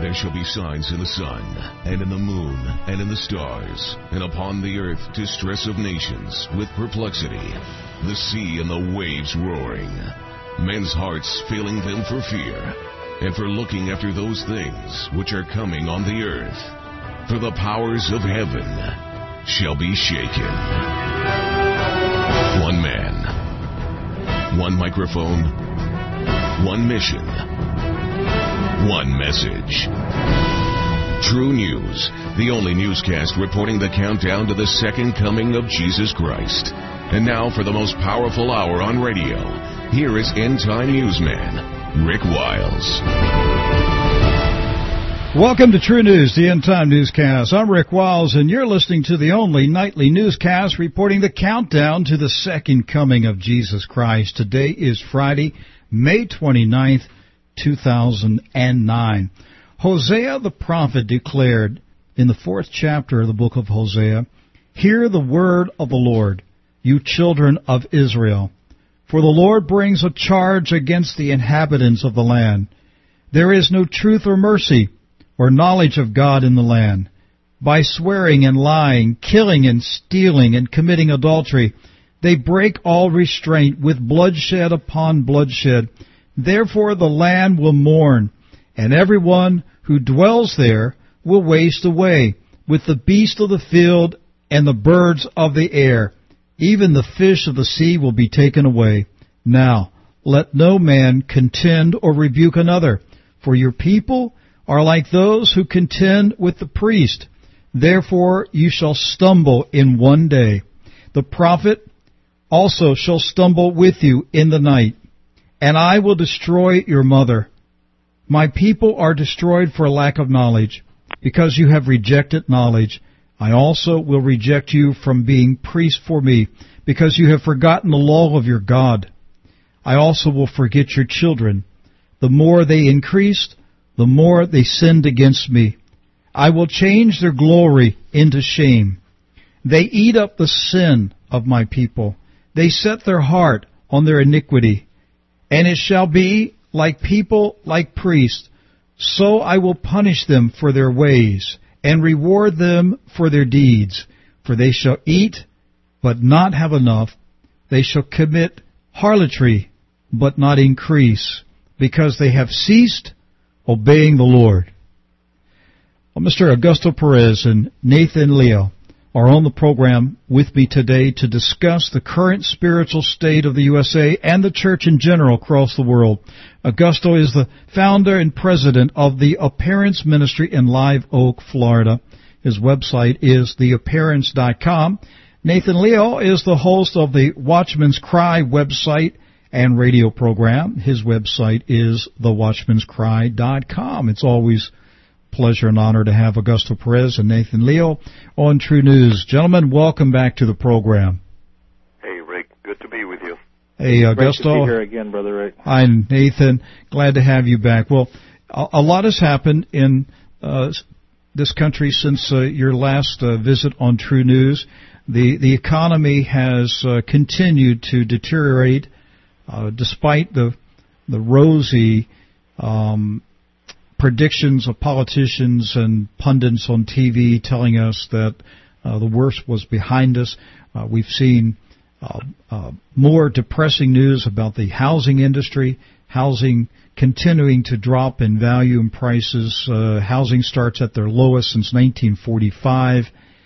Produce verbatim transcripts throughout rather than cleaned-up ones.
there shall be signs in the sun, and in the moon, and in the stars, and upon the earth distress of nations, with perplexity, the sea and the waves roaring, men's hearts failing them for fear, and for looking after those things which are coming on the earth. For the powers of heaven shall be shaken. One man, one microphone, one mission, one message. True News, the only newscast reporting the countdown to the second coming of Jesus Christ. And now for the most powerful hour on radio, here is End Time Newsman, Rick Wiles. Welcome to True News, the End Time Newscast. I'm Rick Wiles, and you're listening to the only nightly newscast reporting the countdown to the second coming of Jesus Christ. Today is Friday, May twenty-ninth, two thousand nine. Hosea the prophet declared in the fourth chapter of the book of Hosea, "Hear the word of the Lord, you children of Israel. For the Lord brings a charge against the inhabitants of the land. There is no truth or mercy or knowledge of God in the land. By swearing and lying, killing and stealing and committing adultery, they break all restraint with bloodshed upon bloodshed. Therefore the land will mourn, and everyone who dwells there will waste away, with the beasts of the field and the birds of the air. Even the fish of the sea will be taken away. Now let no man contend or rebuke another, for your people are like those who contend with the priest. Therefore you shall stumble in one day. The prophet also shall stumble with you in the night, and I will destroy your mother. My people are destroyed for lack of knowledge, because you have rejected knowledge. I also will reject you from being priest for me, because you have forgotten the law of your God. I also will forget your children. The more they increased, the more they sinned against me. I will change their glory into shame. They eat up the sin of my people. They set their heart on their iniquity. And it shall be like people, like priests. So I will punish them for their ways, and reward them for their deeds. For they shall eat, but not have enough. They shall commit harlotry, but not increase, because they have ceased obeying the Lord." Well, Mister Augusto Perez and Nathan Leo are on the program with me today to discuss the current spiritual state of the U S A and the church in general across the world. Augusto is the founder and president of the Appearance Ministry in Live Oak, Florida. His website is the appearance dot com. Nathan Leo is the host of the Watchman's Cry website and radio program. His website is the watchmans cry dot com. It's always a pleasure and honor to have Augusto Perez and Nathan Leo on True News. Gentlemen, welcome back to the program. Hey, Rick. Good to be with you. Hey, Augusto. Great to be here again, Brother Rick. Hi, Nathan. Glad to have you back. Well, a, a lot has happened in uh, this country since uh, your last uh, visit on True News. The, the economy has uh, continued to deteriorate. Uh, despite the the rosy um, predictions of politicians and pundits on T V telling us that uh, the worst was behind us, uh, we've seen uh, uh, more depressing news about the housing industry, housing continuing to drop in value and prices. Uh, housing starts at their lowest since nineteen forty-five.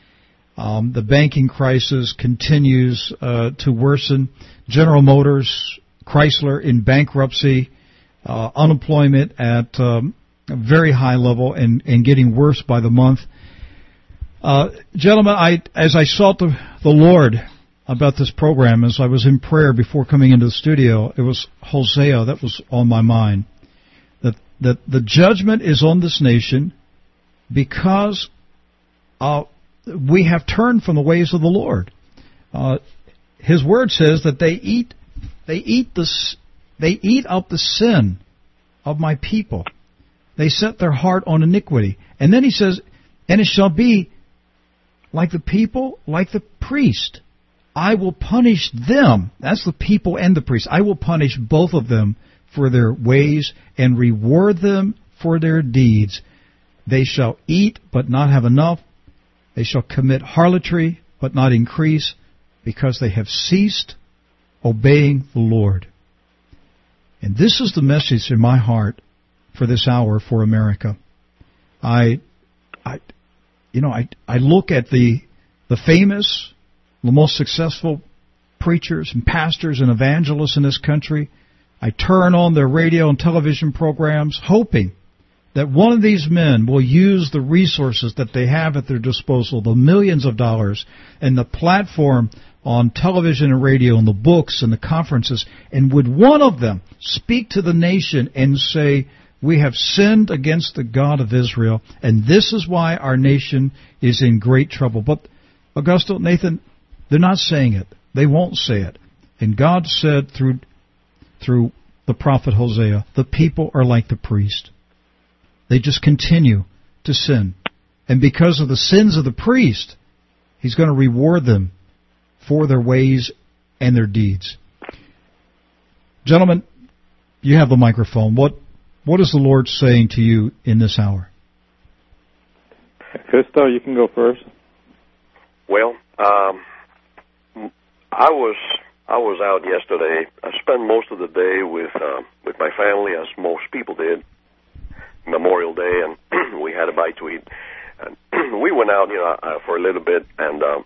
Um, the banking crisis continues uh, to worsen. General Motors, Chrysler in bankruptcy, uh, unemployment at um, a very high level and, and getting worse by the month. Uh, gentlemen, I, as I sought the, the Lord about this program, as I was in prayer before coming into the studio, it was Hosea that was on my mind. That, that the judgment is on this nation because uh, we have turned from the ways of the Lord. Uh, his word says that they eat They eat the, they eat up the sin of my people. They set their heart on iniquity. And then he says, and it shall be like the people, like the priest. I will punish them. That's the people and the priest. I will punish both of them for their ways and reward them for their deeds. They shall eat, but not have enough. They shall commit harlotry, but not increase, because they have ceased obeying the Lord. And this is the message in my heart for this hour for America. I, I, you know, I, I look at the, the famous, the most successful preachers and pastors and evangelists in this country. I turn on their radio and television programs, hoping that one of these men will use the resources that they have at their disposal, the millions of dollars, and the platform on television and radio and the books and the conferences, and would one of them speak to the nation and say, we have sinned against the God of Israel, and this is why our nation is in great trouble. But, Augusto, Nathan, they're not saying it. They won't say it. And God said through through the prophet Hosea, the people are like the priest. They just continue to sin. And because of the sins of the priest, He's going to reward them for their ways and their deeds. Gentlemen, you have the microphone. What what is the Lord saying to you in this hour? Christo, you can go first. Well, um, I was I was out yesterday. I spent most of the day with uh, with my family, as most people did. Memorial Day, and we had a bite to eat. And we went out, you know, uh, for a little bit, and um,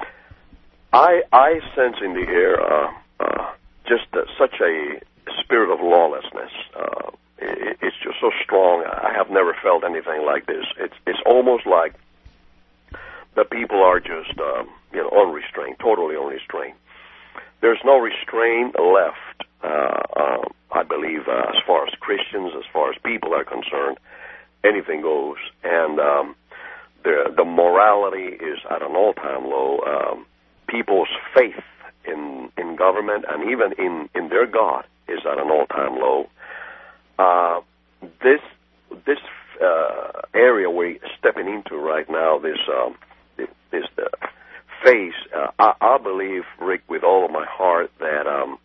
I I sense in the air uh, uh, just uh, such a spirit of lawlessness. Uh, it, it's just so strong. I have never felt anything like this. It's it's almost like the people are just um, you know unrestrained, totally unrestrained. There's no restraint left. Uh, uh, I believe, uh, as far as Christians, as far as people are concerned, anything goes. And um, the the morality is at an all-time low. Um, people's faith in in government and even in, in their God is at an all-time low. Uh, this this uh, area we're stepping into right now, this um, this uh, phase, uh, I, I believe, Rick, with all of my heart, that um,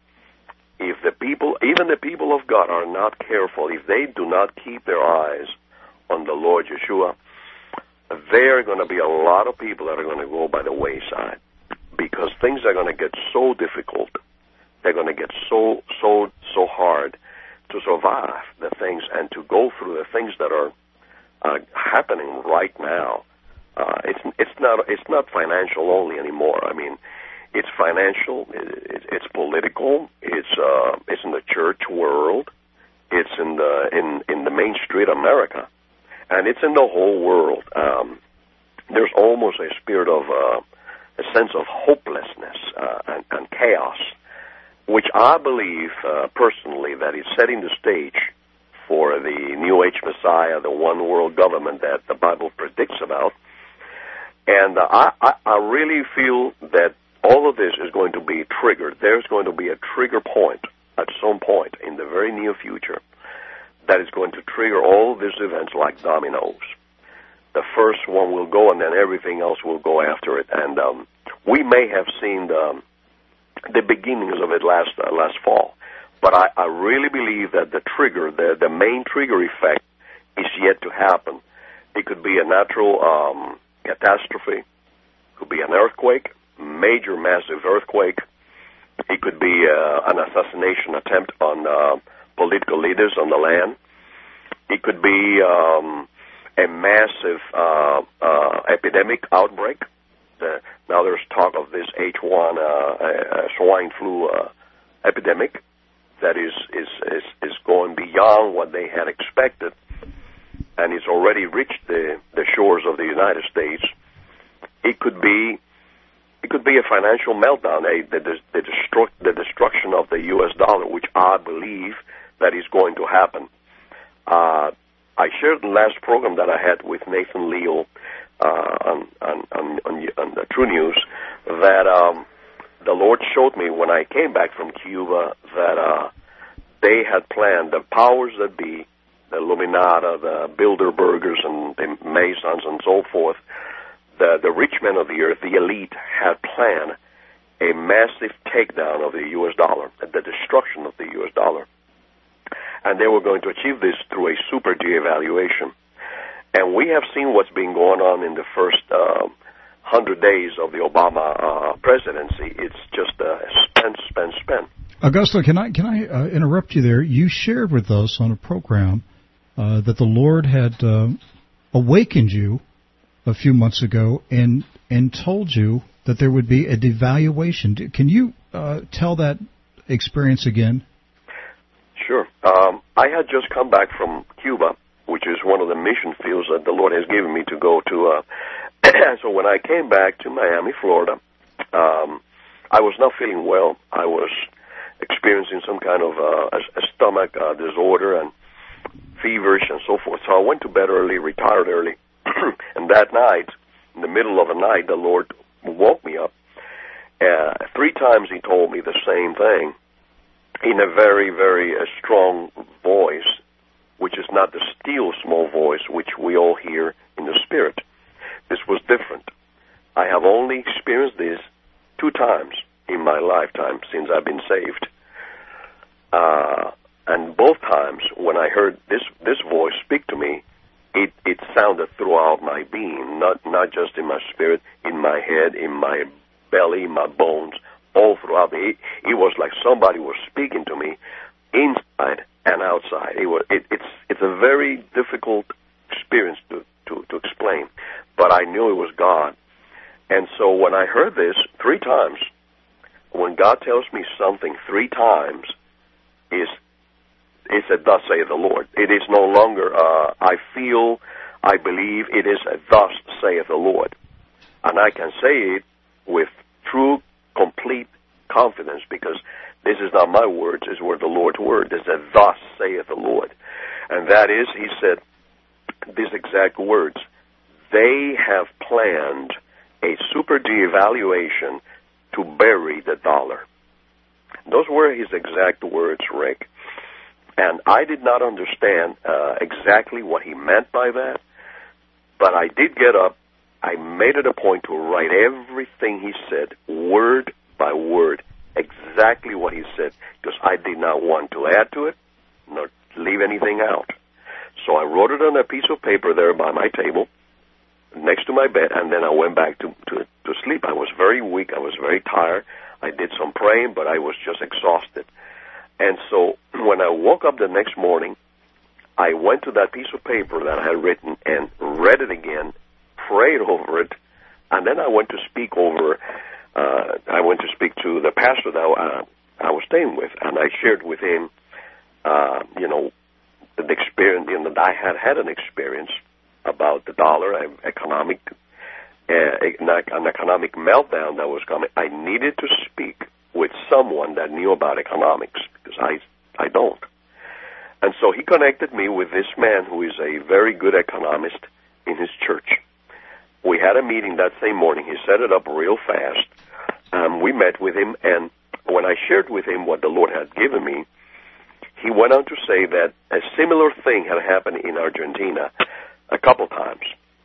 if the people, even the people of God, are not careful, if they do not keep their eyes on the Lord Yeshua, there are going to be a lot of people that are going to go by the wayside, because things are going to get so difficult. They're going to get so so so hard to survive the things and to go through the things that are uh, happening right now. Uh, it's it's not it's not financial only anymore. I mean, it's financial, it, it's political, it's uh, it's in the church world, it's in the in, in the Main Street America, and it's in the whole world. Um, there's almost a spirit of uh, a sense of hopelessness uh, and, and chaos, which I believe uh, personally that is setting the stage for the New Age Messiah, the one world government that the Bible predicts about. And uh, I, I, I really feel that all of this is going to be triggered. There's going to be a trigger point at some point in the very near future that is going to trigger all of these events like dominoes. The first one will go, and then everything else will go after it. And um, we may have seen the, the beginnings of it last uh, last fall. But I, I really believe that the trigger, the, the main trigger effect, is yet to happen. It could be a natural um, catastrophe. It could be an earthquake, major, massive earthquake. It could be uh, an assassination attempt on uh, political leaders on the land. It could be um, a massive uh, uh, epidemic outbreak. Uh, now there's talk of this H one uh, uh, swine flu uh, epidemic that is, is, is, is going beyond what they had expected, and it's already reached the, the shores of the United States. It could be it could be a financial meltdown, a, the, the, destruct, the destruction of the U S dollar, which I believe that is going to happen. Uh, I shared the last program that I had with Nathan Leal uh, on, on, on, on the True News that um, the Lord showed me when I came back from Cuba that uh, they had planned, the powers that be, the Illuminati, the Bilderbergers and the Masons and so forth, the, the rich men of the earth, the elite, had planned a massive takedown of the U S dollar, the destruction of the U S dollar. And they were going to achieve this through a super devaluation. And we have seen what's been going on in the first uh, hundred days of the Obama uh, presidency. It's just uh, spend, spend, spend. Augusto, can I can I uh, interrupt you there? You shared with us on a program uh, that the Lord had uh, awakened you a few months ago and and told you that there would be a devaluation. Can you uh, tell that experience again? Sure. Um, I had just come back from Cuba, which is one of the mission fields that the Lord has given me to go to. Uh, so when I came back to Miami, Florida, um, I was not feeling well. I was experiencing some kind of uh, a, a stomach uh, disorder and feverish and so forth. So I went to bed early, retired early, and that night, in the middle of the night, the Lord woke me up. Uh, three times He told me the same thing in a very, very uh, strong voice, which is not the still small voice which we all hear in the Spirit. This was different. I have only experienced this two times in my lifetime since I've been saved. Uh, and both times when I heard this, this voice speak to me, it, it sounded throughout my being, not, not just in my spirit, in my head, in my belly, my bones, all throughout. It, it was like somebody was speaking to me inside and outside. It was, it, it's, it's a very difficult experience to, to, to explain, but I knew it was God. And so when I heard this three times, when God tells me something three times, is it's a thus saith the Lord. It is no longer uh, I feel, I believe. It is a thus saith the Lord. And I can say it with true, complete confidence, because this is not my words, it's word the Lord's word. It's a thus saith the Lord. And that is, He said these exact words: they have planned a super devaluation to bury the dollar. Those were His exact words, Rick. And I did not understand uh, exactly what He meant by that, but I did get up. I made it a point to write everything He said, word by word, exactly what He said, because I did not want to add to it, nor leave anything out. So I wrote it on a piece of paper there by my table, next to my bed, and then I went back to, to, to sleep. I was very weak. I was very tired. I did some praying, but I was just exhausted. And so when I woke up the next morning, I went to that piece of paper that I had written and read it again, prayed over it, and then I went to speak over, uh, I went to speak to the pastor that uh, I was staying with, and I shared with him, uh, you know, the experience, you know, that I had had an experience about the dollar, economic, uh, an economic meltdown that was coming. I needed to speak with someone that knew about economics, because I, I don't. And so he connected me with this man who is a very good economist in his church. We had a meeting that same morning. He set it up real fast. Um, we met with him, and when I shared with him what the Lord had given me, he went on to say that a similar thing had happened in Argentina a couple times.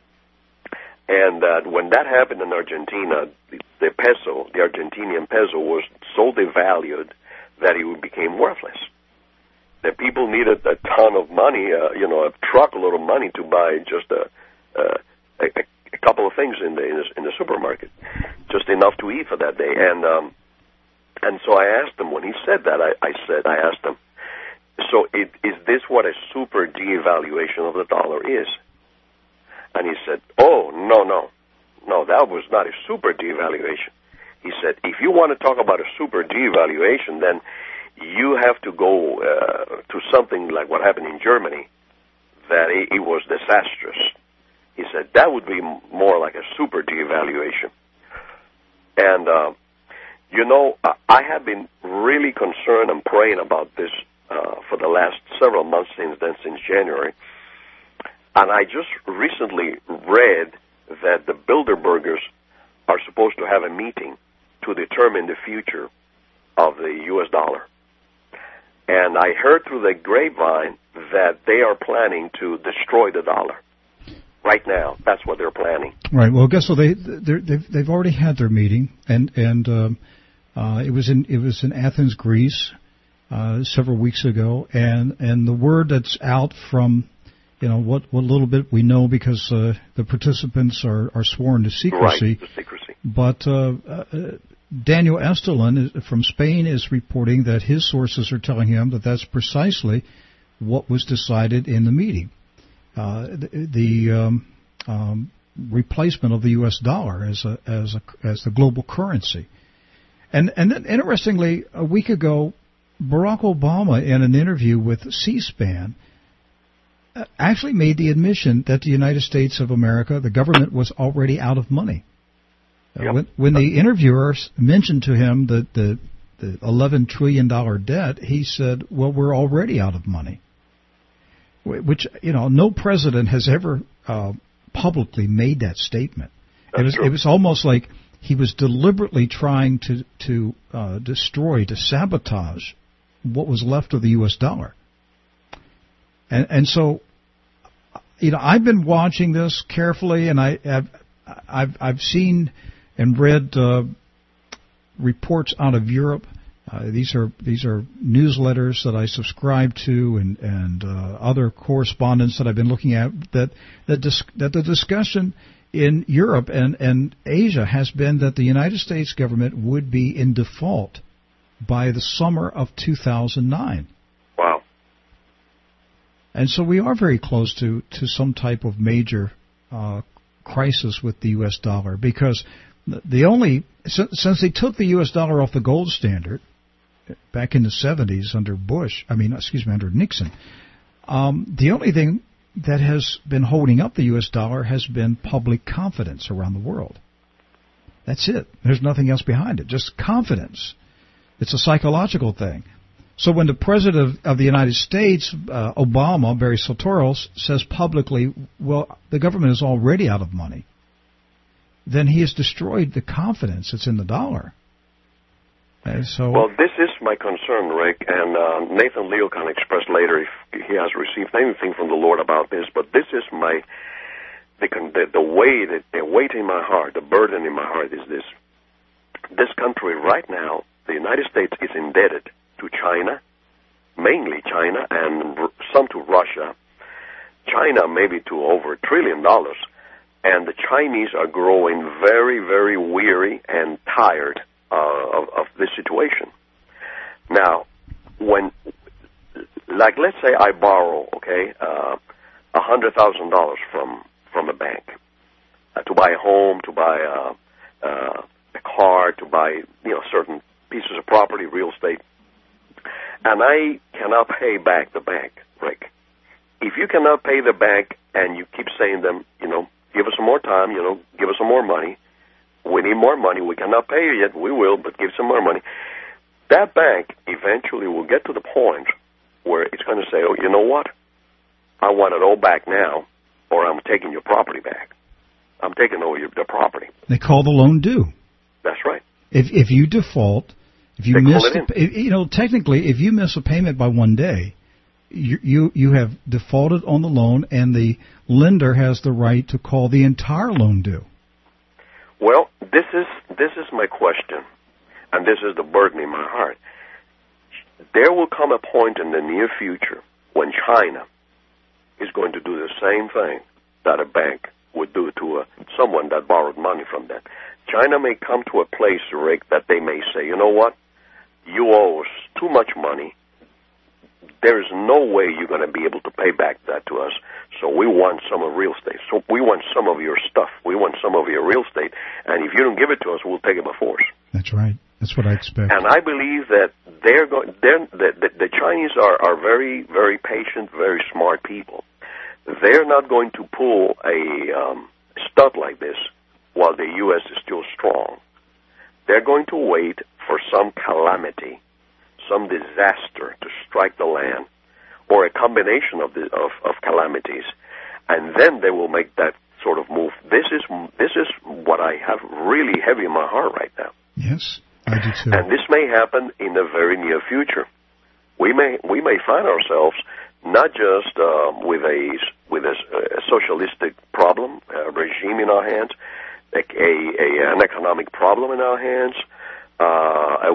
And uh, when that happened in Argentina, the, the peso, the Argentinian peso, was so devalued that it became worthless. The people needed a ton of money, uh, you know, a truckload of money to buy just a, uh, a, a couple of things in the, in the in the supermarket, just enough to eat for that day. And um, and so I asked him, when he said that, I, I said, I asked him, so it, is this what a super devaluation of the dollar is? And he said, oh, no, no, no, that was not a super devaluation. He said, if you want to talk about a super devaluation, then you have to go uh, to something like what happened in Germany, that it, it was disastrous. He said, that would be more like a super devaluation. And, uh, you know, I have been really concerned and praying about this uh, for the last several months since then, since January. And I just recently read that the Bilderbergers are supposed to have a meeting to determine the future of the U S dollar. And I heard through the grapevine that they are planning to destroy the dollar. Right now, that's what they're planning. Right. Well, guess what? They they've they've already had their meeting, and and um, uh, it was in it was in Athens, Greece, uh, several weeks ago, and and the word that's out from you know, what, what little bit we know because uh, the participants are, are sworn to secrecy. Right, to secrecy. But uh, uh, Daniel Estulin is, from Spain is reporting that his sources are telling him that that's precisely what was decided in the meeting. Uh, the the um, um, replacement of the U S dollar as a as a as the global currency. And and then, interestingly, a week ago, Barack Obama, in an interview with C-SPAN, actually made the admission that the United States of America, the government, was already out of money. Yep. Uh, when, when the interviewer mentioned to him the, the, the eleven trillion dollars debt, he said, well, we're already out of money. Which, you know, no president has ever uh, publicly made that statement. That's it was, true. it was almost like he was deliberately trying to, to uh, destroy, to sabotage what was left of the U S dollar. And, and so, you know, I've been watching this carefully, and I, I've, I've, I've seen and read uh, reports out of Europe. Uh, these are these are newsletters that I subscribe to, and and uh, other correspondence that I've been looking at. That that dis- that the discussion in Europe and and Asia has been that the United States government would be in default by the summer of two thousand nine. Wow. And so we are very close to, to some type of major uh, crisis with the U S dollar, because the only since, since they took the U S dollar off the gold standard back in the seventies under Bush, I mean, excuse me, under Nixon, um, the only thing that has been holding up the U S dollar has been public confidence around the world. That's it. There's nothing else behind it, just confidence. It's a psychological thing. So when the President of, of the United States, uh, Obama, Barry Soetoro, says publicly, well, the government is already out of money, then he has destroyed the confidence that's in the dollar. And so, well, this is my concern, Rick, and uh, Nathan Leal can express later if he has received anything from the Lord about this, but this is my, the, the, the way, that the weight in my heart, the burden in my heart is this. This country right now, the United States, is indebted to China, mainly China, and some to Russia. China maybe to over a trillion dollars. And the Chinese are growing very, very weary and tired uh, of, of this situation. Now, when, like, let's say I borrow, okay, uh, one hundred thousand dollars from, from a bank uh, to buy a home, to buy a, uh, a car, to buy, you know, certain pieces of property, real estate, and I cannot pay back the bank, Rick. If you cannot pay the bank and you keep saying to them, you know, give us some more time, you know, give us some more money. We need more money. We cannot pay you yet. We will, but give some more money. That bank eventually will get to the point where it's going to say, oh, you know what? I want it all back now, or I'm taking your property back. I'm taking over your, the property. They call the loan due. That's right. If if you default, if you They miss, call it the, you know, technically, if you miss a payment by one day, you, you you have defaulted on the loan, and the lender has the right to call the entire loan due. Well, this is this is my question, and this is the burden in my heart. There will come a point in the near future when China is going to do the same thing that a bank would do to a, someone that borrowed money from them. China may come to a place, Rick, that they may say, you know what, you owe us too much money. There is no way you're going to be able to pay back that to us, so we want some of real estate. So we want some of your stuff. We want some of your real estate, and if you don't give it to us, we'll take it by force. That's right. That's what I expect. And I believe that they're going. They're, the, the, the Chinese are, are very, very patient, very smart people. They're not going to pull a um, stunt like this while the U S is still strong. They're going to wait for some calamity, some disaster to strike the land, or a combination of, the, of, of calamities, and then they will make that sort of move. This is this is what I have really heavy in my heart right now. Yes, I do too. And this may happen in the very near future. We may we may find ourselves not just um, with a with a, a socialistic problem, a regime in our hands, a, a, an economic problem in our hands, uh, a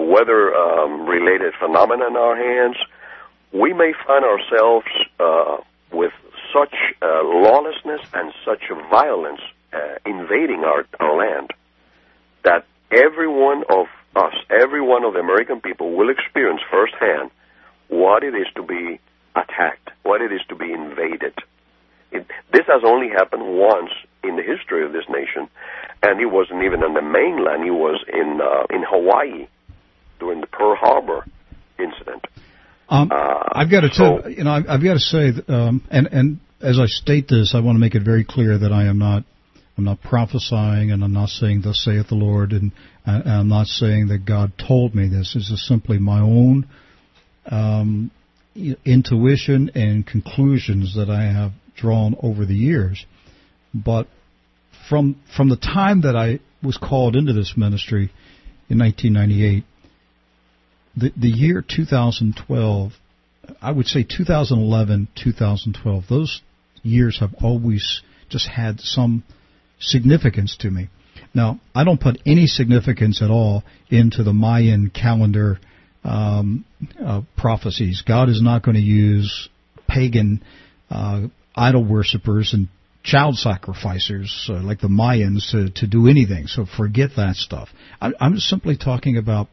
weather-related um, phenomenon in our hands. We may find ourselves uh, with such uh, lawlessness and such violence uh, invading our, our land that every one of us, every one of the American people will experience firsthand what it is to be attacked, what it is to be invaded. It, this has only happened once in the history of this nation, and it wasn't even on the mainland. It was in uh, in Hawaii during the Pearl Harbor incident. Um, uh, I've got to so, tell you know I've, I've got to say, that, um, and and as I state this, I want to make it very clear that I am not I'm not prophesying, and I'm not saying thus saith the Lord, and, and I'm not saying that God told me this. This is simply my own um, intuition and conclusions that I have drawn over the years. But from from the time that I was called into this ministry in nineteen ninety-eight, the the year two thousand twelve, I would say two thousand eleven, two thousand twelve, those years have always just had some significance to me. Now, I don't put any significance at all into the Mayan calendar um, uh, prophecies. God is not going to use pagan uh, idol worshippers and child sacrificers uh, like the Mayans uh, to do anything, so forget that stuff. I, I'm simply talking about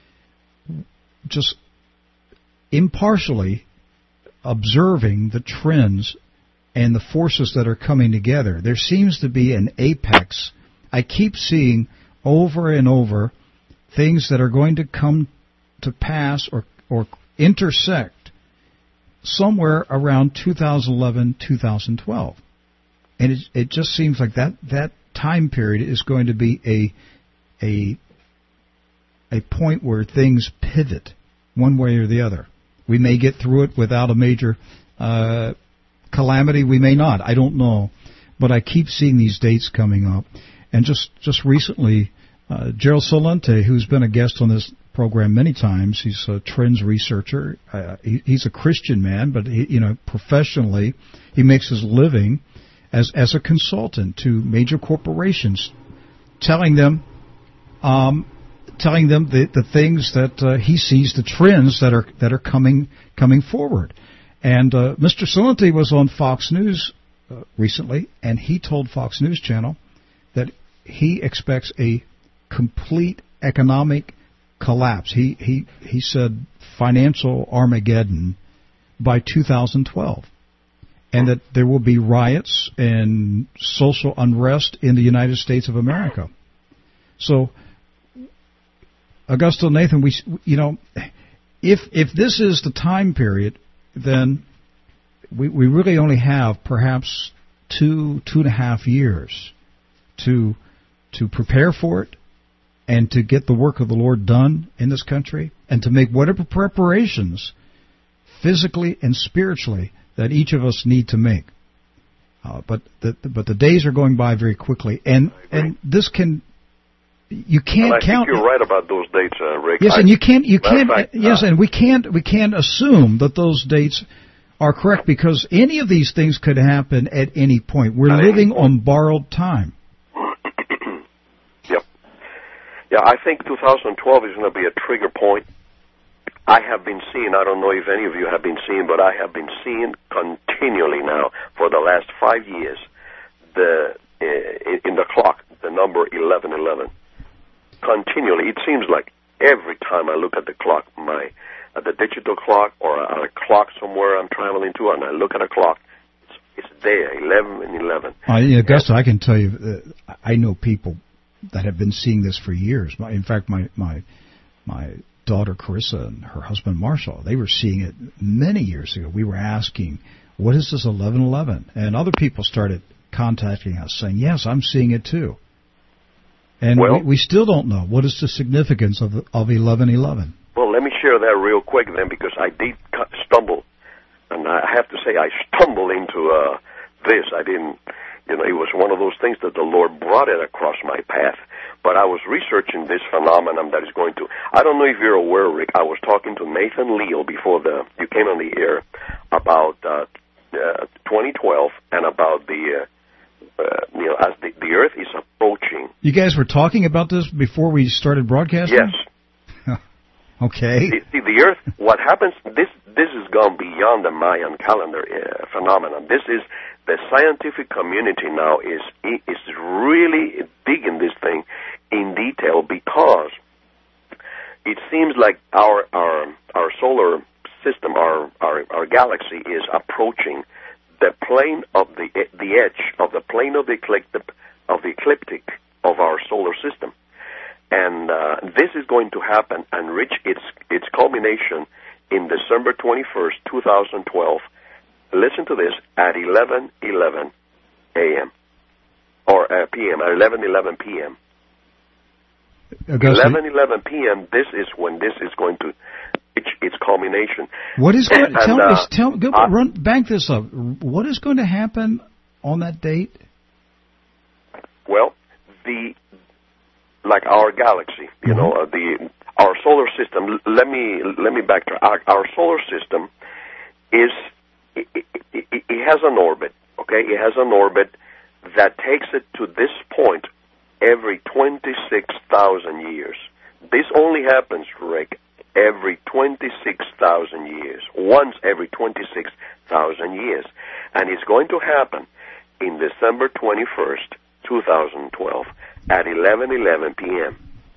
just impartially observing the trends and the forces that are coming together. There seems to be an apex. I keep seeing over and over things that are going to come to pass or, or intersect somewhere around two thousand eleven, two thousand twelve. And it, it just seems like that, that time period is going to be a, a, a point where things pivot one way or the other. We may get through it without a major uh, calamity. We may not. I don't know. But I keep seeing these dates coming up. And just, just recently, uh, Gerald Celente, who's been a guest on this program many times, he's a trends researcher. Uh, he, he's a Christian man, but he, you know, professionally, he makes his living as as a consultant to major corporations, telling them, um, telling them the, the things that uh, he sees, the trends that are that are coming coming forward. And uh, Mister Celente was on Fox News uh, recently, and he told Fox News Channel that he expects a complete economic collapse. He he he said financial Armageddon by two thousand twelve, and that there will be riots and social unrest in the United States of America. So, Augusto, Nathan, we you know, if if this is the time period, then we we really only have perhaps two two and a half years to to prepare for it, and to get the work of the Lord done in this country, and to make whatever preparations, physically and spiritually, that each of us need to make. Uh, but the but the days are going by very quickly, and and this can you can't and I count. Think you're right about those dates, uh, Rick. Yes, I, and you can't you can't fact, yes, uh, and we can't we can't assume that those dates are correct, because any of these things could happen at any point. We're living on borrowed time. Yeah, I think two thousand twelve is going to be a trigger point. I have been seeing, I don't know if any of you have been seeing, but I have been seeing continually now for the last five years the uh, in the clock, the number eleven eleven. Continually. It seems like every time I look at the clock, my at the digital clock or at a clock somewhere I'm traveling to, and I look at a clock, it's, it's there, eleven and eleven. Uh, yeah, Augusta, I can tell you, uh, I know people that have been seeing this for years. In fact, my my my daughter Carissa and her husband Marshall, they were seeing it many years ago. We were asking, what is this eleven eleven? And other people started contacting us saying, yes, I'm seeing it too. And well, we, we still don't know. What is the significance of of eleven eleven? Well, let me share that real quick then, because I did stumble. And I have to say I stumbled into uh, this. I didn't... You know, it was one of those things that the Lord brought it across my path. But I was researching this phenomenon that is going to... I don't know if you're aware, Rick. I was talking to Nathan Leal before the you came on the air about uh, uh, twenty twelve and about the... Uh, uh, you know, as the, the Earth is approaching... You guys were talking about this before we started broadcasting? Yes. Okay. See, see, the Earth, what happens, this this has gone beyond the Mayan calendar uh, phenomenon. This is, the scientific community now is is really digging this thing in detail, because it seems like our our our solar system, our our, our galaxy is approaching the plane of the the edge of the plane of the ecliptic of the ecliptic of our solar system. And uh, this is going to happen and reach its its culmination in December twenty-first, twenty twelve. Listen to this, at eleven eleven a.m. or uh, p m, at eleven eleven p.m. eleven eleven p.m. This is when this is going to reach its culmination. What is going? And, tell uh, me. Tell. Go, uh, run. Bank this up. What is going to happen on that date? Well, the like our galaxy, you mm-hmm. know, uh, the our solar system. Let me let me backtrack. Our, our solar system is it, it, it, it has an orbit. Okay, it has an orbit that takes it to this point every twenty-six thousand years. This only happens, Rick, every twenty-six thousand years. Once every twenty-six thousand years, and it's going to happen in December twenty-first, twenty twelve. At eleven eleven p.m.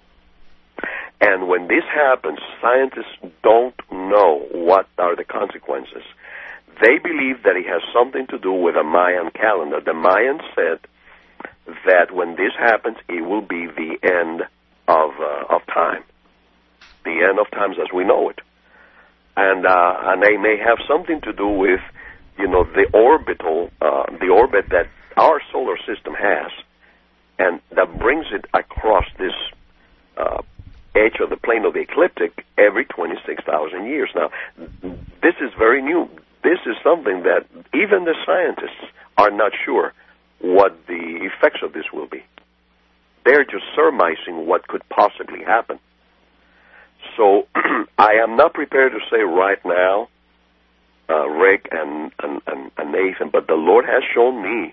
And when this happens, scientists don't know what are the consequences. They believe that it has something to do with a Mayan calendar. The Mayans said that when this happens, it will be the end of uh, of time, the end of times as we know it, and uh, and they may have something to do with, you know, the orbital, uh, the orbit that our solar system has. And that brings it across this uh, edge of the plane of the ecliptic every twenty-six thousand years. Now, this is very new. This is something that even the scientists are not sure what the effects of this will be. They're just surmising what could possibly happen. So I am not prepared to say right now, uh, Rick and, and, and, and Nathan, but the Lord has shown me.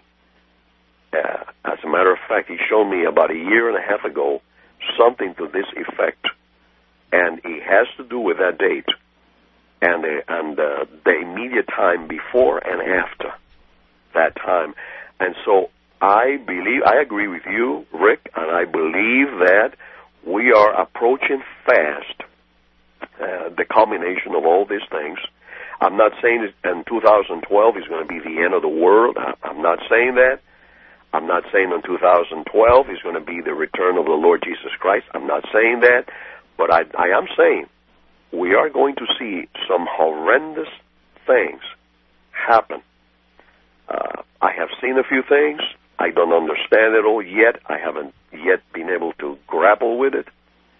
Uh, as a matter of fact, he showed me about a year and a half ago something to this effect, and it has to do with that date and uh, and uh, the immediate time before and after that time. And so I believe, I agree with you, Rick, and I believe that we are approaching fast uh, the culmination of all these things. I'm not saying that in two thousand twelve is going to be the end of the world. I, I'm not saying that. I'm not saying in two thousand twelve is going to be the return of the Lord Jesus Christ. I'm not saying that, but I, I am saying we are going to see some horrendous things happen. Uh, I have seen a few things. I don't understand it all yet. I haven't yet been able to grapple with it.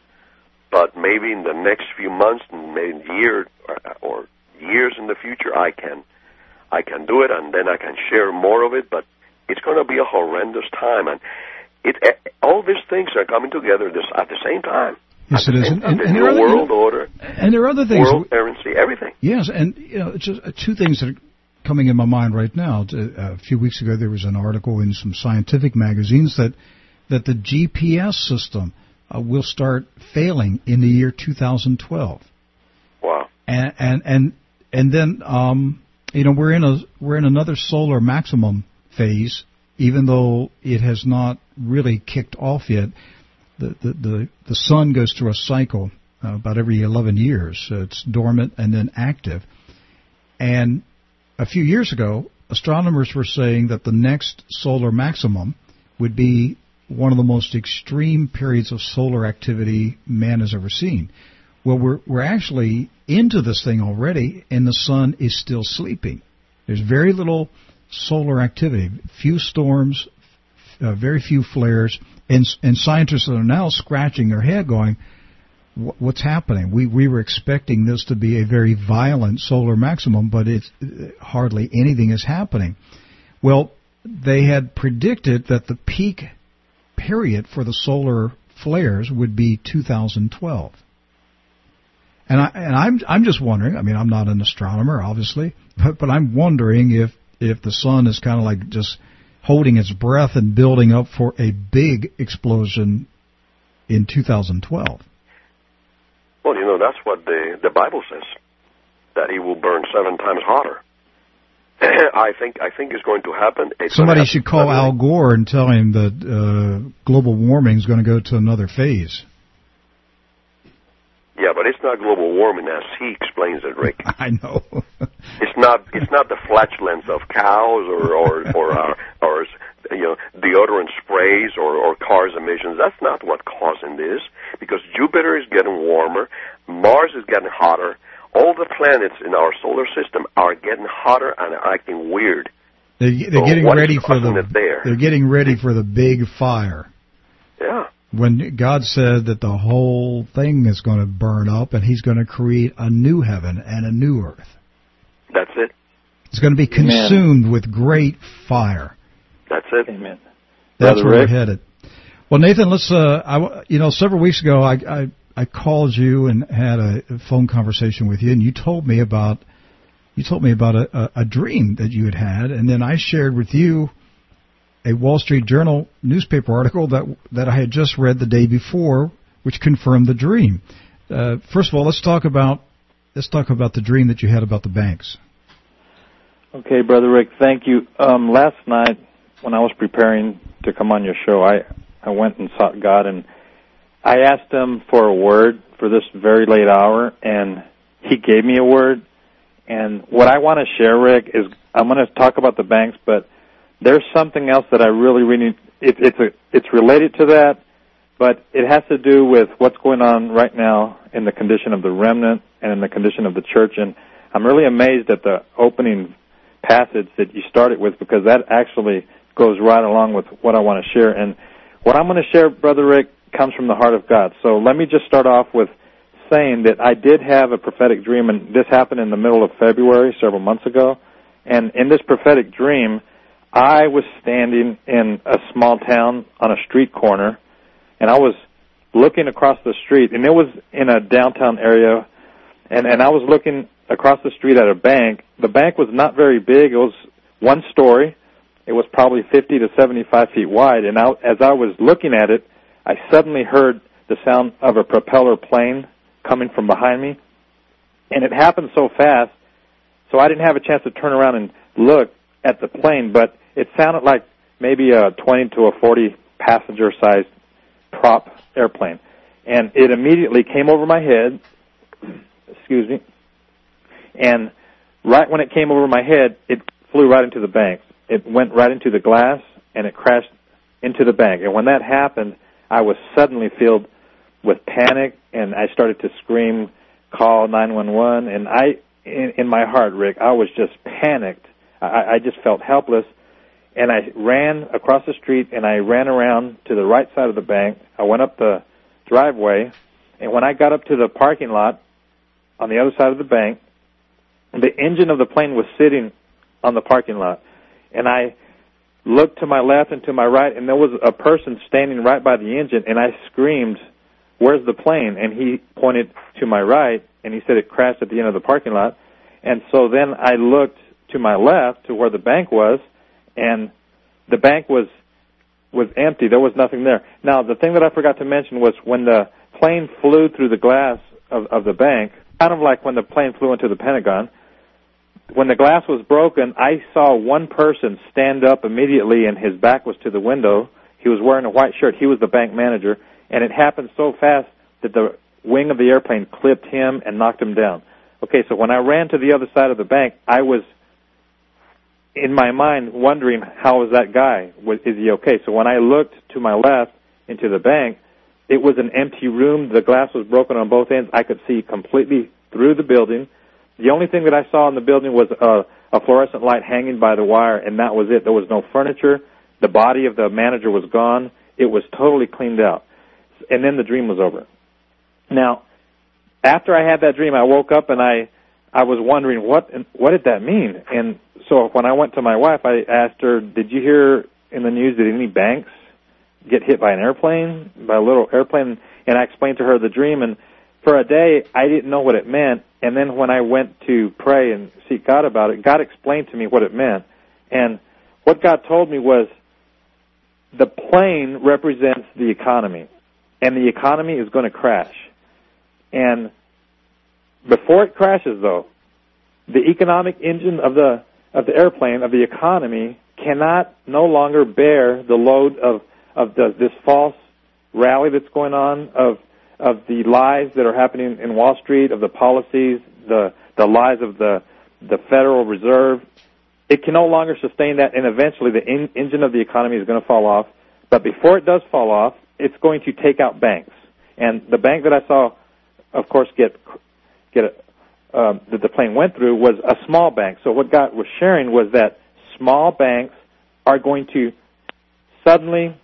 But maybe in the next few months, maybe year or, or years in the future, I can, I can do it, and then I can share more of it. But it's going to be a horrendous time, and it, all these things are coming together this, at the same time. Yes, it is. And, and, and the other, world order, and there are other things. World currency, everything. Yes, and you know, just uh, two things that are coming in my mind right now. Uh, a few weeks ago, there was an article in some scientific magazines that that the G P S system uh, will start failing in the year two thousand twelve. Wow. And and and and then um, you know, we're in a we're in another solar maximum phase, even though it has not really kicked off yet. The the the, the sun goes through a cycle uh, about every eleven years. So it's dormant and then active. And a few years ago, astronomers were saying that the next solar maximum would be one of the most extreme periods of solar activity man has ever seen. Well, we're we're actually into this thing already, and the sun is still sleeping. There's very little solar activity, few storms, uh, very few flares, and and scientists are now scratching their head going, what's happening? We we were expecting this to be a very violent solar maximum, but it's hardly anything is happening. Well, they had predicted that the peak period for the solar flares would be two thousand twelve. And I and I'm I'm just wondering, I mean, I'm not an astronomer, obviously, but but I'm wondering if if the sun is kind of like just holding its breath and building up for a big explosion in two thousand twelve. Well, you know, that's what the, the Bible says, that he will burn seven times hotter. I think I think it's going to happen. It's Somebody happen should call suddenly. Al Gore and tell him that uh, global warming is going to go to another phase. Yeah, but it's not global warming as he explains it, Rick. I know. It's not it's not the flatulence of cows or or or, uh, or you know deodorant sprays or, or cars emissions. That's not what's causing this. Because Jupiter is getting warmer, Mars is getting hotter. All the planets in our solar system are getting hotter and are acting weird. They're, they're So getting what ready is for causing the. it there? They're getting ready for the big fire. Yeah. When God said that the whole thing is going to burn up and He's going to create a new heaven and a new earth. That's it. It's going to be consumed Amen. With great fire. That's it. Amen. That's Brother where Rick? we're headed. Well, Nathan, let's. Uh, I, you know, several weeks ago, I, I I called you and had a phone conversation with you, and you told me about you told me about a, a, a dream that you had had, and then I shared with you a Wall Street Journal newspaper article that that I had just read the day before, which confirmed the dream. Uh, first of all, let's talk about let's talk about the dream that you had about the banks. Okay, Brother Rick, thank you. Um, last night, when I was preparing to come on your show, I, I went and sought God, and I asked Him for a word for this very late hour, and He gave me a word. And what I want to share, Rick, is I'm going to talk about the banks, but there's something else that I really, really, it, it's a, it's related to that, but it has to do with what's going on right now in the condition of the remnant and in the condition of the church. And I'm really amazed at the opening passage that you started with, because that actually goes right along with what I want to share. And what I'm going to share, Brother Rick, comes from the heart of God. So let me just start off with saying that I did have a prophetic dream, and this happened in the middle of February, several months ago. And in this prophetic dream, I was standing in a small town on a street corner, and I was looking across the street, and it was in a downtown area, and, and I was looking across the street at a bank. The bank was not very big. It was one story. It was probably fifty to seventy-five feet wide, and I, as I was looking at it, I suddenly heard the sound of a propeller plane coming from behind me, and it happened so fast, so I didn't have a chance to turn around and look at the plane, but it sounded like maybe a twenty to a forty passenger-sized prop airplane, and it immediately came over my head, excuse me, and right when it came over my head, it flew right into the bank. It went right into the glass, and it crashed into the bank. And when that happened, I was suddenly filled with panic, and I started to scream, call nine one one, and I, in, in my heart, Rick, I was just panicked. I, I just felt helpless, and I ran across the street, and I ran around to the right side of the bank. I went up the driveway, and when I got up to the parking lot on the other side of the bank, the engine of the plane was sitting on the parking lot. And I looked to my left and to my right, and there was a person standing right by the engine, and I screamed, "Where's the plane?" And he pointed to my right, and he said it crashed at the end of the parking lot. And so then I looked to my left to where the bank was, and the bank was was empty. There was nothing there. Now, the thing that I forgot to mention was when the plane flew through the glass of, of the bank, kind of like when the plane flew into the Pentagon, when the glass was broken, I saw one person stand up immediately, and his back was to the window. He was wearing a white shirt. He was the bank manager, and it happened so fast that the wing of the airplane clipped him and knocked him down. Okay, so when I ran to the other side of the bank, I was, in my mind, wondering, how is that guy? Is he okay? So when I looked to my left into the bank, it was an empty room. The glass was broken on both ends. I could see completely through the building. The only thing that I saw in the building was a, a fluorescent light hanging by the wire, and that was it. There was no furniture. The body of the manager was gone. It was totally cleaned out. And then the dream was over. Now, after I had that dream, I woke up and I, I was wondering, what what did that mean? And so when I went to my wife, I asked her, did you hear in the news that any banks get hit by an airplane, by a little airplane? And I explained to her the dream, and for a day, I didn't know what it meant. And then when I went to pray and seek God about it, God explained to me what it meant. And what God told me was the plane represents the economy, and the economy is going to crash. And before it crashes, though, the economic engine of the of the airplane, of the economy, cannot no longer bear the load of, of the, this false rally that's going on, of of the lies that are happening in Wall Street, of the policies, the the lies of the the Federal Reserve. It can no longer sustain that, and eventually the in, engine of the economy is going to fall off. But before it does fall off, it's going to take out banks. And the bank that I saw, of course, get get a, uh, that the plane went through was a small bank. So what God was sharing was that small banks are going to suddenly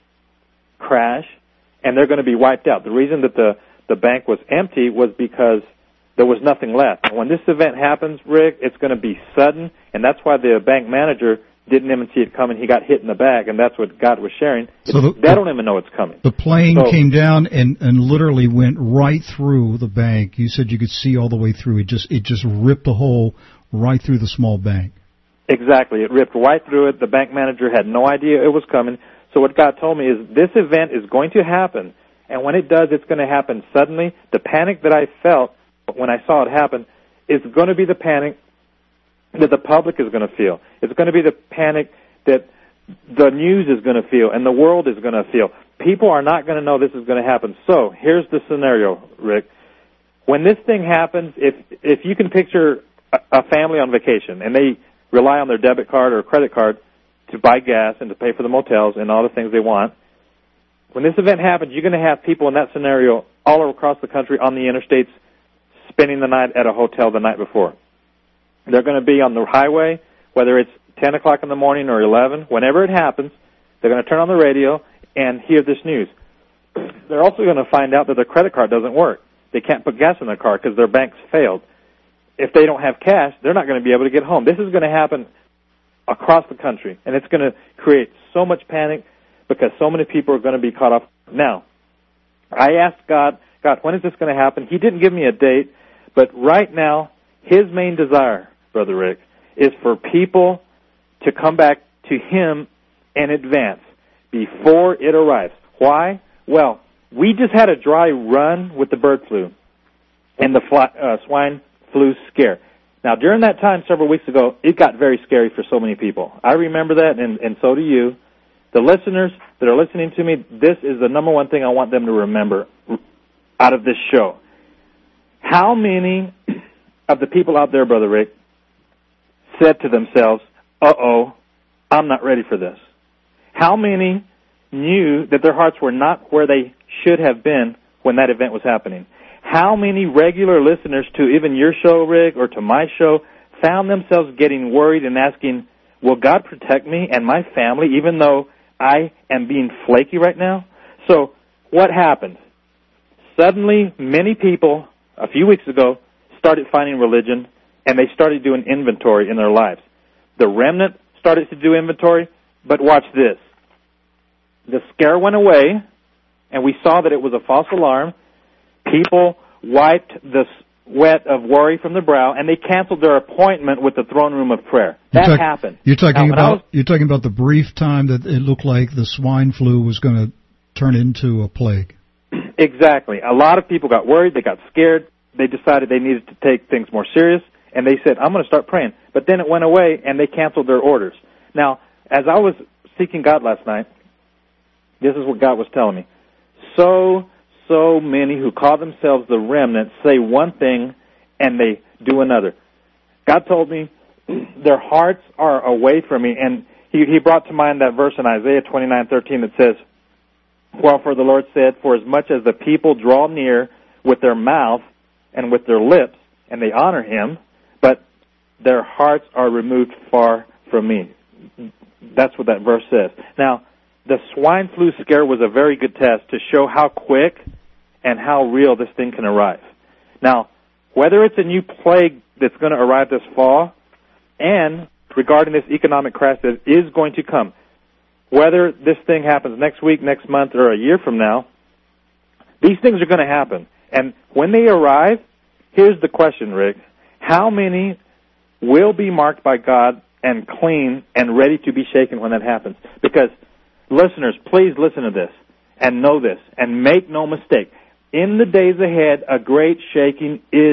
crash, and they're going to be wiped out. The reason that the, the bank was empty was because there was nothing left. And when this event happens, Rick, it's going to be sudden, and that's why the bank manager didn't even see it coming. He got hit in the back, and that's what God was sharing. So the, they don't even know it's coming. The plane so, came down and, and literally went right through the bank. You said you could see all the way through. It just it just ripped a hole right through the small bank. Exactly. It ripped right through it. The bank manager had no idea it was coming. So what God told me is this event is going to happen, and when it does, it's going to happen suddenly. The panic that I felt when I saw it happen is going to be the panic that the public is going to feel. It's going to be the panic that the news is going to feel and the world is going to feel. People are not going to know this is going to happen. So here's the scenario, Rick. When this thing happens, if if you can picture a, a family on vacation and they rely on their debit card or credit card to buy gas and to pay for the motels and all the things they want, when this event happens, you're going to have people in that scenario all across the country on the interstates spending the night at a hotel the night before. They're going to be on the highway, whether it's ten o'clock in the morning or eleven. Whenever it happens, they're going to turn on the radio and hear this news. They're also going to find out that their credit card doesn't work. They can't put gas in their car because their bank's failed. If they don't have cash, they're not going to be able to get home. This is going to happen across the country, and it's going to create so much panic because so many people are going to be caught off. Now, I asked God, God, when is this going to happen? He didn't give me a date, but right now, His main desire, Brother Rick, is for people to come back to Him in advance before it arrives. Why? Well, we just had a dry run with the bird flu and the fly, uh, swine flu scare. Now, during that time several weeks ago, it got very scary for so many people. I remember that, and, and so do you. The listeners that are listening to me, this is the number one thing I want them to remember out of this show. How many of the people out there, Brother Rick, said to themselves, uh-oh, I'm not ready for this? How many knew that their hearts were not where they should have been when that event was happening? How many regular listeners to even your show, Rick, or to my show, found themselves getting worried and asking, will God protect me and my family even though I am being flaky right now? So what happened? Suddenly, many people, a few weeks ago, started finding religion, and they started doing inventory in their lives. The remnant started to do inventory, but watch this. The scare went away, and we saw that it was a false alarm. People wiped the sweat of worry from their brow, and they canceled their appointment with the throne room of prayer. That you're talk, happened. You're talking now, about was, you're talking about the brief time that it looked like the swine flu was going to turn into a plague. Exactly. A lot of people got worried. They got scared. They decided they needed to take things more serious, and they said, I'm going to start praying. But then it went away, and they canceled their orders. Now, as I was seeking God last night, this is what God was telling me. So, so many who call themselves the remnant say one thing, and they do another. God told me their hearts are away from me, and he, he brought to mind that verse in Isaiah twenty-nine thirteen that says, well, for the Lord said, for as much as the people draw near with their mouth and with their lips, and they honor Him, but their hearts are removed far from me. That's what that verse says. Now, the swine flu scare was a very good test to show how quick and how real this thing can arrive. Now, whether it's a new plague that's going to arrive this fall, and regarding this economic crash that is going to come, whether this thing happens next week, next month, or a year from now, these things are going to happen. And when they arrive, here's the question, Rick. How many will be marked by God and clean and ready to be shaken when that happens? Because, listeners, please listen to this and know this and make no mistake. In the days ahead, a great shaking is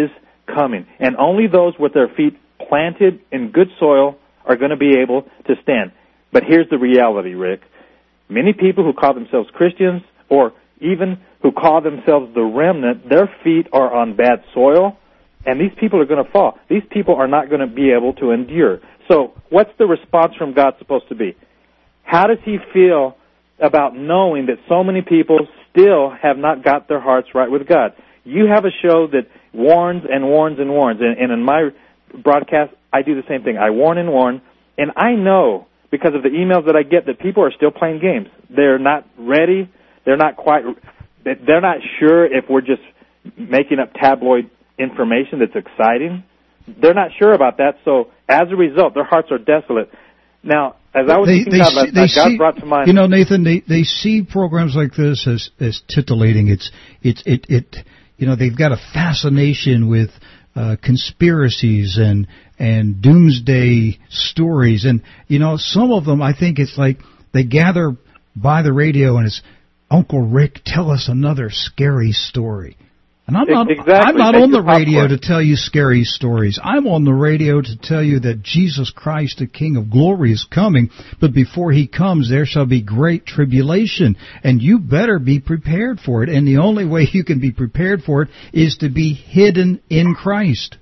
coming. And only those with their feet planted in good soil are going to be able to stand. But here's the reality, Rick. Many people who call themselves Christians, or even who call themselves the remnant, their feet are on bad soil, and these people are going to fall. These people are not going to be able to endure. So what's the response from God supposed to be? How does he feel about knowing that so many people still have not got their hearts right with God? You have a show that warns and warns and warns, and, and in my broadcast, I do the same thing. I warn and warn, and I know because of the emails that I get that people are still playing games. They're not ready. They're not quite, they're not sure if we're just making up tabloid information that's exciting. They're not sure about that, so as a result, their hearts are desolate. Now, as I was they, thinking they about see, last night, God see, brought to mind... You know, Nathan, they, they see programs like this as, as titillating. It's, it's, it, it, you know, they've got a fascination with uh, conspiracies and, and doomsday stories. And, you know, some of them, I think it's like they gather by the radio and it's, Uncle Rick, tell us another scary story. And I'm not, exactly. I'm not Make on the your radio popcorn. to tell you scary stories. I'm on the radio to tell you that Jesus Christ, the King of Glory, is coming. But before he comes, there shall be great tribulation. And you better be prepared for it. And the only way you can be prepared for it is to be hidden in Christ.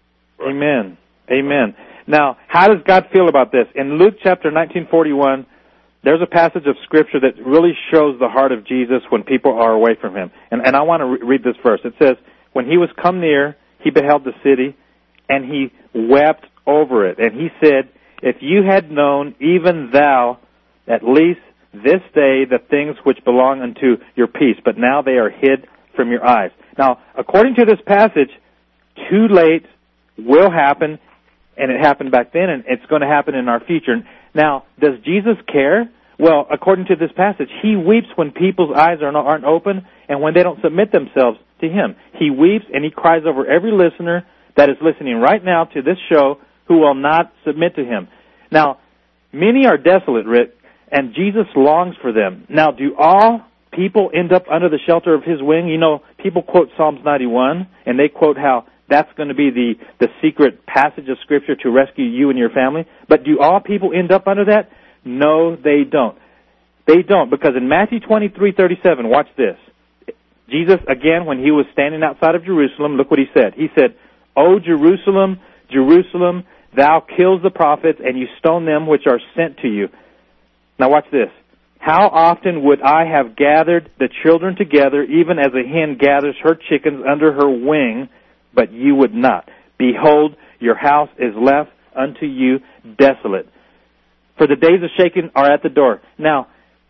Amen. Amen. Now, how does God feel about this? In Luke chapter nineteen forty-one, there's a passage of Scripture that really shows the heart of Jesus when people are away from him. And, and I want to re- read this verse. It says, when he was come near, he beheld the city, and he wept over it. And he said, if you had known, even thou, at least this day, the things which belong unto your peace, but now they are hid from your eyes. Now, according to this passage, too late will happen, and it happened back then, and it's going to happen in our future. Now, does Jesus care? Well, according to this passage, he weeps when people's eyes are not, aren't open and when they don't submit themselves to him. He weeps and he cries over every listener that is listening right now to this show who will not submit to him. Now, many are desolate, Rick, and Jesus longs for them. Now, do all people end up under the shelter of his wing? You know, people quote Psalms ninety-one, and they quote how that's going to be the, the secret passage of Scripture to rescue you and your family. But do all people end up under that? No, they don't. They don't, because in Matthew twenty-three thirty-seven, watch this. Jesus, again, when he was standing outside of Jerusalem, look what he said. He said, O Jerusalem, Jerusalem, thou kills the prophets, and you stone them which are sent to you. Now watch this. How often would I have gathered the children together, even as a hen gathers her chickens under her wing, but you would not. Behold, your house is left unto you desolate. For the days of shaking are at the door. Now,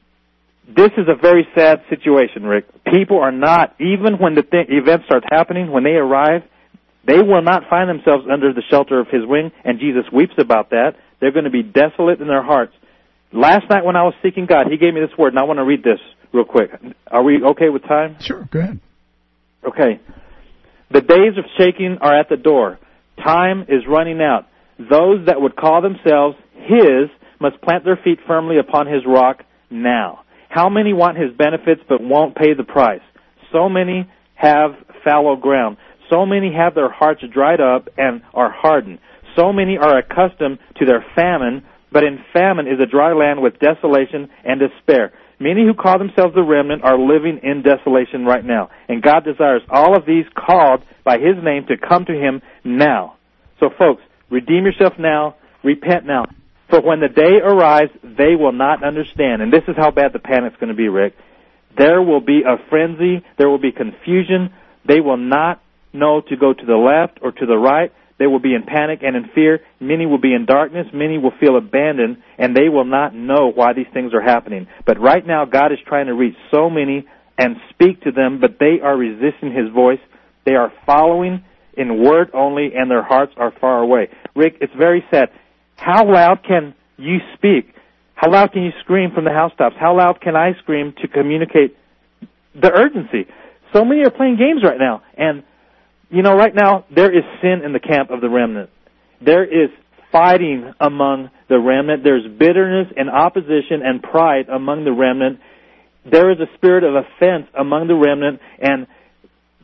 this is a very sad situation, Rick. People are not, even when the th- events start happening, when they arrive, they will not find themselves under the shelter of his wing, and Jesus weeps about that. They're going to be desolate in their hearts. Last night when I was seeking God, he gave me this word, and I want to read this real quick. Are we okay with time? Sure, go ahead. Okay. The days of shaking are at the door. Time is running out. Those that would call themselves his must plant their feet firmly upon his rock now. How many want his benefits but won't pay the price? So many have fallow ground. So many have their hearts dried up and are hardened. So many are accustomed to their famine, but in famine is a dry land with desolation and despair. Many who call themselves the remnant are living in desolation right now. And God desires all of these called by his name to come to him now. So folks, redeem yourself now, repent now. For when the day arrives, they will not understand. And this is how bad the panic's going to be, Rick. There will be a frenzy. There will be confusion. They will not know to go to the left or to the right. They will be in panic and in fear. Many will be in darkness. Many will feel abandoned, and they will not know why these things are happening. But right now, God is trying to reach so many and speak to them, but they are resisting his voice. They are following in word only, and their hearts are far away. Rick, it's very sad. How loud can you speak? How loud can you scream from the housetops? How loud can I scream to communicate the urgency? So many are playing games right now. And, you know, right now there is sin in the camp of the remnant. There is fighting among the remnant. There's bitterness and opposition and pride among the remnant. There is a spirit of offense among the remnant. And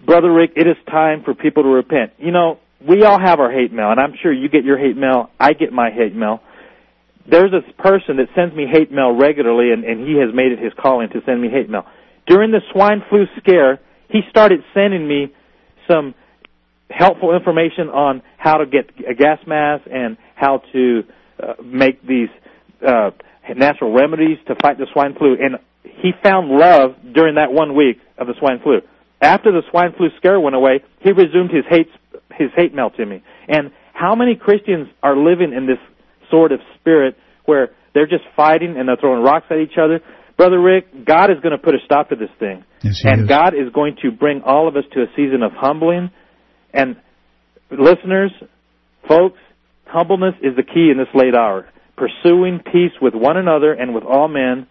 Brother Rick, it is time for people to repent. You know, we all have our hate mail, and I'm sure you get your hate mail. I get my hate mail. There's a person that sends me hate mail regularly, and, and he has made it his calling to send me hate mail. During the swine flu scare, he started sending me some helpful information on how to get a gas mask and how to uh, make these uh, natural remedies to fight the swine flu. And he found love during that one week of the swine flu. After the swine flu scare went away, he resumed his hate his hate mail to me. And how many Christians are living in this sort of spirit where they're just fighting and they're throwing rocks at each other? Brother Rick, God is going to put a stop to this thing. Yes, and is. God is going to bring all of us to a season of humbling. And listeners, folks, humbleness is the key in this late hour. Pursuing peace with one another and with all men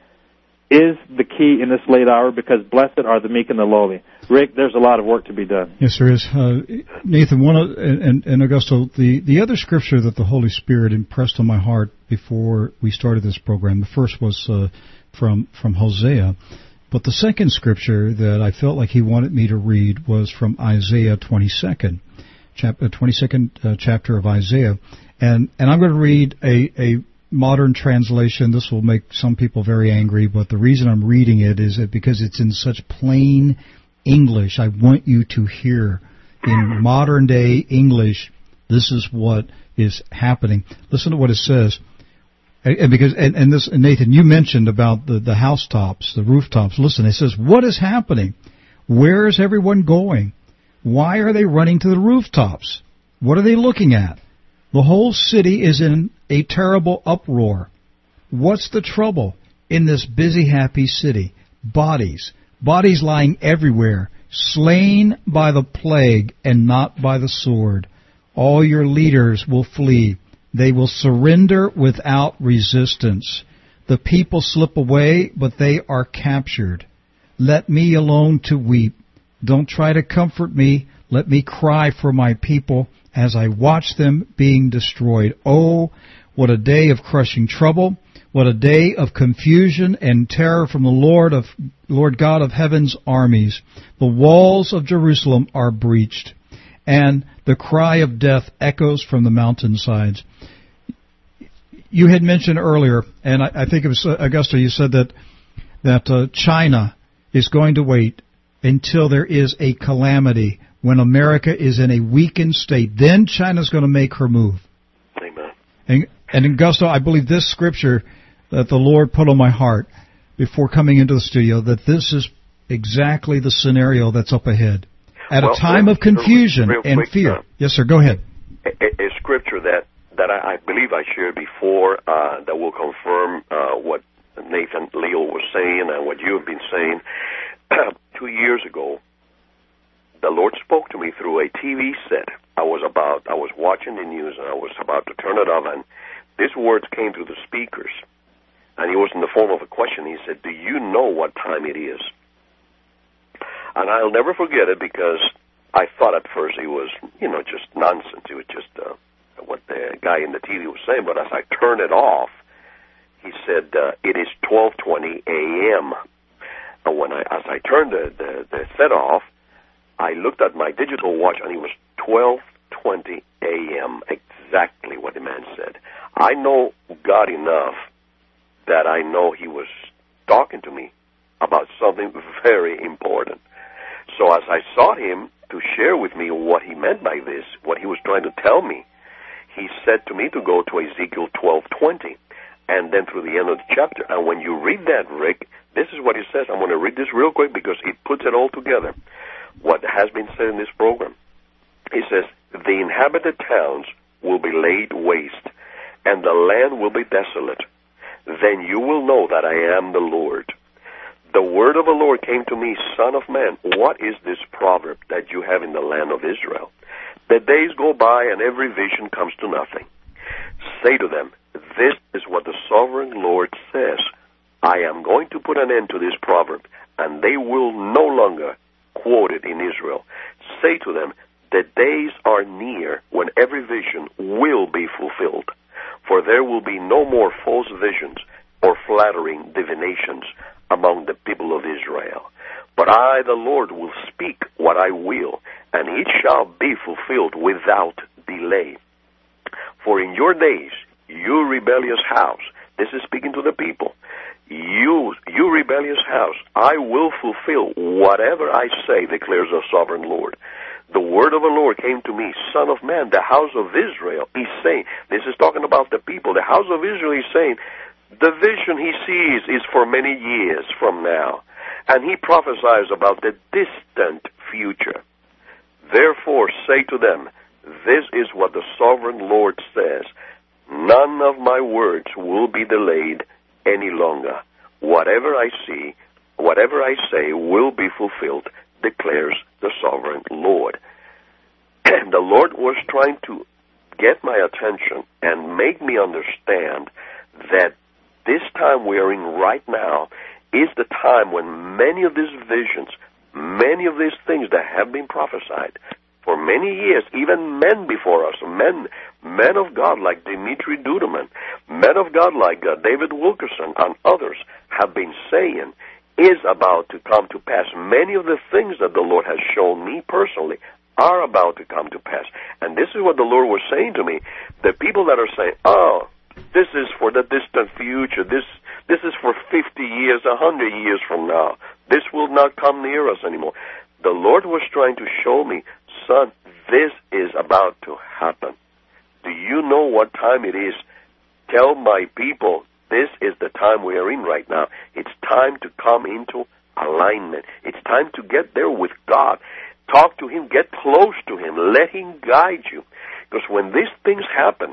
is the key in this late hour, because blessed are the meek and the lowly. Rick, there's a lot of work to be done. Yes, there is. Uh, Nathan, one of, and, and Augusto, the, the other scripture that the Holy Spirit impressed on my heart before we started this program, the first was uh, from from Hosea, but the second scripture that I felt like he wanted me to read was from Isaiah twenty-second, chapter twenty-second uh, chapter of Isaiah, and and I'm going to read a a modern translation. This will make some people very angry, but the reason I'm reading it is that because it's in such plain English. I want you to hear in modern day English, this is what is happening. Listen to what it says. And because and, and this and Nathan, you mentioned about the, the housetops, the rooftops. Listen, it says, what is happening? Where is everyone going? Why are they running to the rooftops? What are they looking at? The whole city is in a terrible uproar. What's the trouble in this busy, happy city? Bodies. Bodies lying everywhere, slain by the plague and not by the sword. All your leaders will flee. They will surrender without resistance. The people slip away, but they are captured. Let me alone to weep. Don't try to comfort me. Let me cry for my people as I watch them being destroyed. Oh, what a day of crushing trouble. What a day of confusion and terror from the Lord of Lord God of heaven's armies. The walls of Jerusalem are breached, and the cry of death echoes from the mountainsides. You had mentioned earlier, and I, I think it was uh, Augusto, you said that that uh, China is going to wait until there is a calamity, when America is in a weakened state. Then China's going to make her move. Amen. And, and Augusto, I believe this scripture that the Lord put on my heart before coming into the studio, that this is exactly the scenario that's up ahead. At well, a time of confusion real, real and quick, fear. Uh, yes, sir, go ahead. A, a scripture that, that I, I believe I shared before uh, that will confirm uh, what Nathan Leo was saying and what you have been saying. Two years ago, the Lord spoke to me through a T V set. I was about, I was watching the news and I was about to turn it off, and these words came through the speakers. And it was in the form of a question. He said, do you know what time it is? And I'll never forget it, because I thought at first it was, you know, just nonsense. It was just uh, what the guy in the T V was saying. But as I turned it off, he said, uh, it is twelve twenty a.m. And when I, as I turned the, the, the set off, I looked at my digital watch, and it was twelve twenty a.m., exactly what the man said. I know God enough that I know he was talking to me about something very important. So as I sought him to share with me what he meant by this, what he was trying to tell me, he said to me to go to Ezekiel twelve twenty, and then through the end of the chapter. And when you read that, Rick, this is what he says. I'm going to read this real quick because it puts it all together, what has been said in this program. He says, the inhabited towns will be laid waste, and the land will be desolate. Then you will know that I am the Lord. The word of the Lord came to me, Son of man, what is this proverb that you have in the land of Israel? The days go by and every vision comes to nothing. Say to them, this is what the sovereign Lord says. I am going to put an end to this proverb, and they will no longer quote it in Israel. Say to them, the days are near when every vision will be fulfilled. For there will be no more false visions or flattering divinations among the people of Israel. But I, the Lord, will speak what I will, and it shall be fulfilled without delay. For in your days, you rebellious house, this is speaking to the people, you, you rebellious house, I will fulfill whatever I say, declares the sovereign Lord. The word of the Lord came to me, Son of man, the house of Israel is saying, this is talking about the people, the house of Israel is saying, the vision he sees is for many years from now, and he prophesies about the distant future. Therefore say to them, this is what the sovereign Lord says, none of my words will be delayed any longer. Whatever I see, whatever I say will be fulfilled, declares the sovereign Lord. And the Lord was trying to get my attention and make me understand that this time we are in right now is the time when many of these visions, many of these things that have been prophesied for many years, even men before us, men, men of God like Dimitri Duduman, men of God like uh, David Wilkerson and others have been saying is about to come to pass. Many of the things that the Lord has shown me personally are about to come to pass. And this is what the Lord was saying to me. The people that are saying, oh, this is for the distant future, this this is for fifty years, one hundred years from now, this will not come near us anymore. The Lord was trying to show me, son, this is about to happen. Do you know what time it is? Tell my people, this is the time we are in right now. It's time to come into alignment. It's time to get there with God. Talk to Him. Get close to Him. Let Him guide you. Because when these things happen,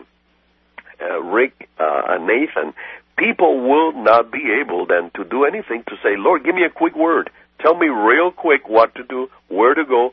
uh, Rick uh, and Nathan, people will not be able then to do anything to say, Lord, give me a quick word. Tell me real quick what to do, where to go.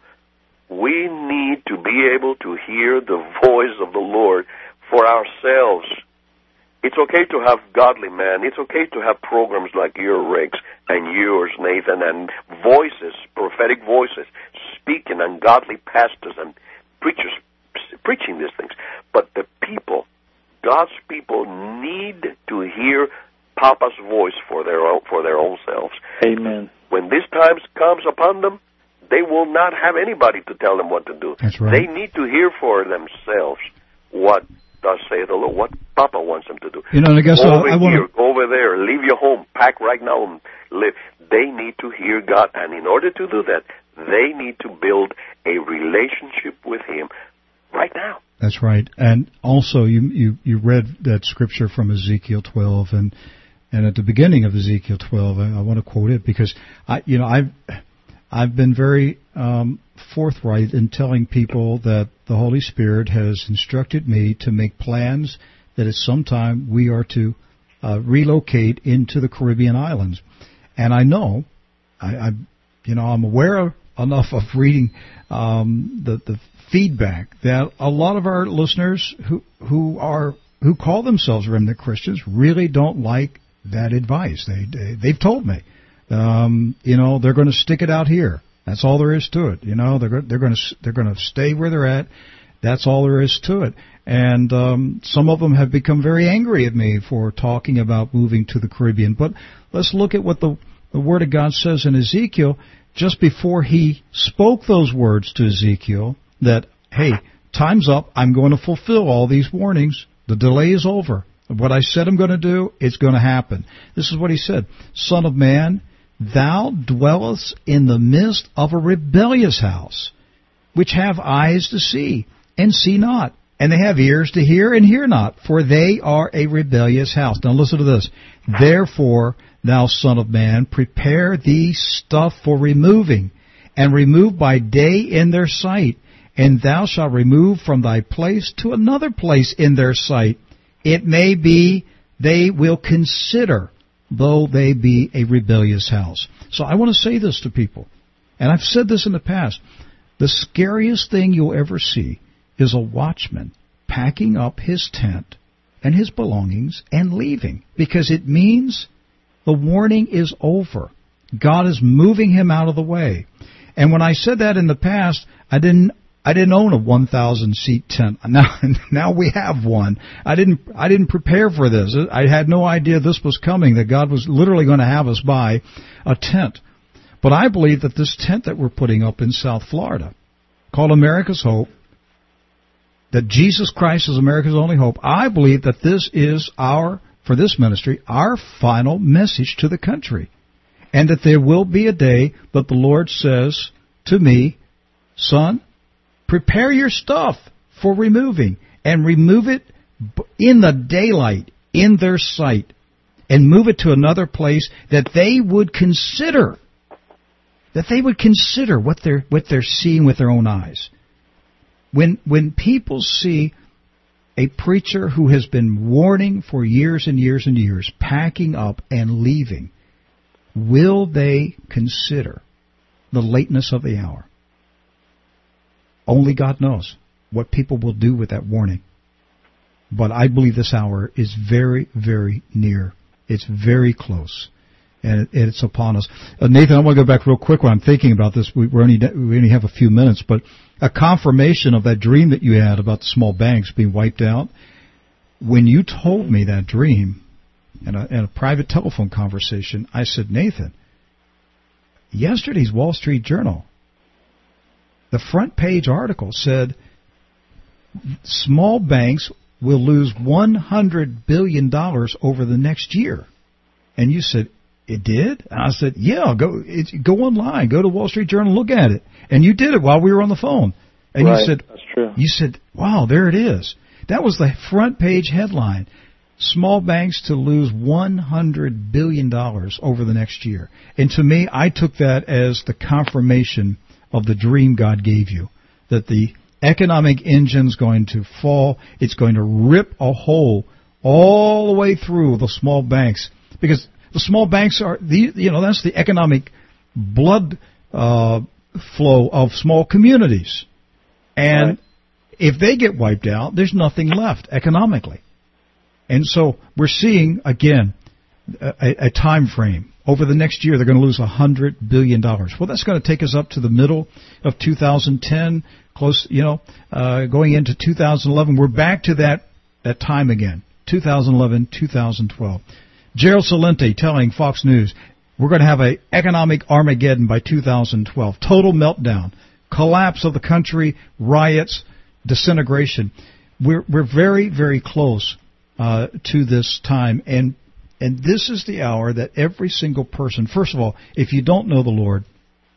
We need to be able to hear the voice of the Lord for ourselves. It's okay to have godly men. It's okay to have programs like your Rick's and yours, Nathan, and voices, prophetic voices, speaking, and godly pastors and preachers preaching these things. But the people, God's people, need to hear Papa's voice for their own, for their own selves. Amen. When this time comes upon them, they will not have anybody to tell them what to do. That's right. They need to hear for themselves what thus say the Lord, what Papa wants them to do. You know, and I guess go I, over I here, want to... go over there, leave your home, pack right now and live. They need to hear God, and in order to do that, they need to build a relationship with Him right now. That's right. And also, you you, you read that scripture from Ezekiel twelve, and and at the beginning of Ezekiel twelve, I, I want to quote it because I, you know, I've I've been very um, forthright in telling people that the Holy Spirit has instructed me to make plans that at some time we are to uh, relocate into the Caribbean islands. And I know, I, I you know, I'm aware enough of reading um, the the feedback that a lot of our listeners who who are who call themselves remnant Christians really don't like that advice. They, they they've told me, um, you know, they're going to stick it out here. That's all there is to it. You know, they're they're going to they're going to stay where they're at. That's all there is to it. And um, some of them have become very angry at me for talking about moving to the Caribbean. But let's look at what the the Word of God says in Ezekiel. Just before He spoke those words to Ezekiel, that, hey, time's up, I'm going to fulfill all these warnings, the delay is over. What I said I'm going to do, it's going to happen. This is what He said, Son of man, thou dwellest in the midst of a rebellious house, which have eyes to see, and see not, and they have ears to hear, and hear not, for they are a rebellious house. Now listen to this. Therefore, thou son of man, prepare thee stuff for removing, and remove by day in their sight, and thou shalt remove from thy place to another place in their sight. It may be they will consider, though they be a rebellious house. So I want to say this to people, and I've said this in the past. The scariest thing you'll ever see is a watchman packing up his tent and his belongings and leaving, because it means the warning is over. God is moving him out of the way. And when I said that in the past, I didn't I didn't own a one thousand seat tent. Now now we have one. I didn't I didn't prepare for this. I had no idea this was coming, that God was literally going to have us buy a tent. But I believe that this tent that we're putting up in South Florida, called America's Hope, that Jesus Christ is America's only hope, I believe that this is our, for this ministry, our final message to the country. And that there will be a day that the Lord says to me, son, prepare your stuff for removing, and remove it in the daylight, in their sight, and move it to another place that they would consider, that they would consider what they're what they're seeing with their own eyes. When when people see a preacher who has been warning for years and years and years, packing up and leaving, will they consider the lateness of the hour? Only God knows what people will do with that warning. But I believe this hour is very, very near. It's very close. And it's upon us. Uh, Nathan, I want to go back real quick when I'm thinking about this. We, we're only, we only have a few minutes, but a confirmation of that dream that you had about the small banks being wiped out. When you told me that dream in a, in a private telephone conversation, I said, Nathan, yesterday's Wall Street Journal, the front page article said small banks will lose one hundred billion dollars over the next year. And you said, it did? And I said, yeah, go it's, go online, go to Wall Street Journal, look at it. And you did it while we were on the phone. And right, you said, that's true. You said, wow, there it is. That was the front page headline. Small banks to lose one hundred billion dollars over the next year. And to me, I took that as the confirmation of the dream God gave you, that the economic engine's going to fall. It's going to rip a hole all the way through the small banks, because the small banks are, the, you know, that's the economic blood uh, flow of small communities. And right. if they get wiped out, there's nothing left economically. And so we're seeing, again, a, a time frame. Over the next year, they're going to lose one hundred billion dollars. Well, that's going to take us up to the middle of two thousand ten, close, you know, uh, going into two thousand eleven. We're back to that, that time again, two thousand eleven, two thousand twelve. Gerald Celente telling Fox News, we're going to have an economic Armageddon by two thousand twelve. Total meltdown, collapse of the country, riots, disintegration. We're, we're very, very close uh, to this time. And And this is the hour that every single person, first of all, if you don't know the Lord,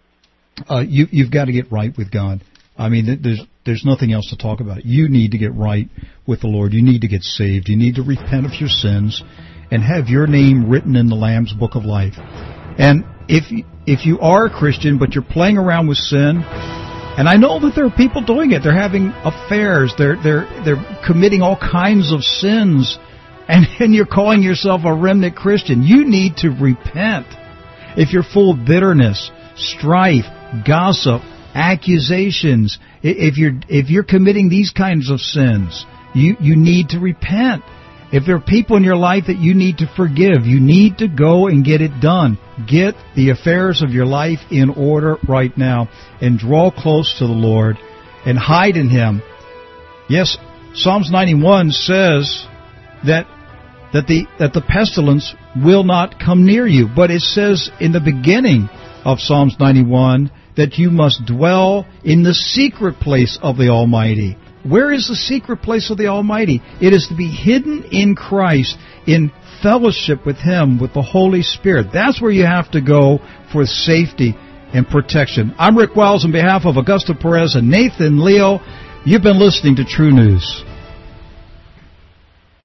uh, you, you've got to get right with God. I mean, there's there's nothing else to talk about. You need to get right with the Lord. You need to get saved. You need to repent of your sins and have your name written in the Lamb's Book of Life. And if if you are a Christian, but you're playing around with sin, and I know that there are people doing it. They're having affairs. They're they're they're committing all kinds of sins. And, and you're calling yourself a remnant Christian. You need to repent. If you're full of bitterness, strife, gossip, accusations, if you're if you're committing these kinds of sins, you, you need to repent. If there are people in your life that you need to forgive, you need to go and get it done. Get the affairs of your life in order right now and draw close to the Lord and hide in Him. Yes, Psalms ninety-one says that that the that the pestilence will not come near you. But it says in the beginning of Psalms ninety-one that you must dwell in the secret place of the Almighty. Where is the secret place of the Almighty? It is to be hidden in Christ, in fellowship with Him, with the Holy Spirit. That's where you have to go for safety and protection. I'm Rick Wiles on behalf of Augusto Perez and Nathan Leo. You've been listening to True News.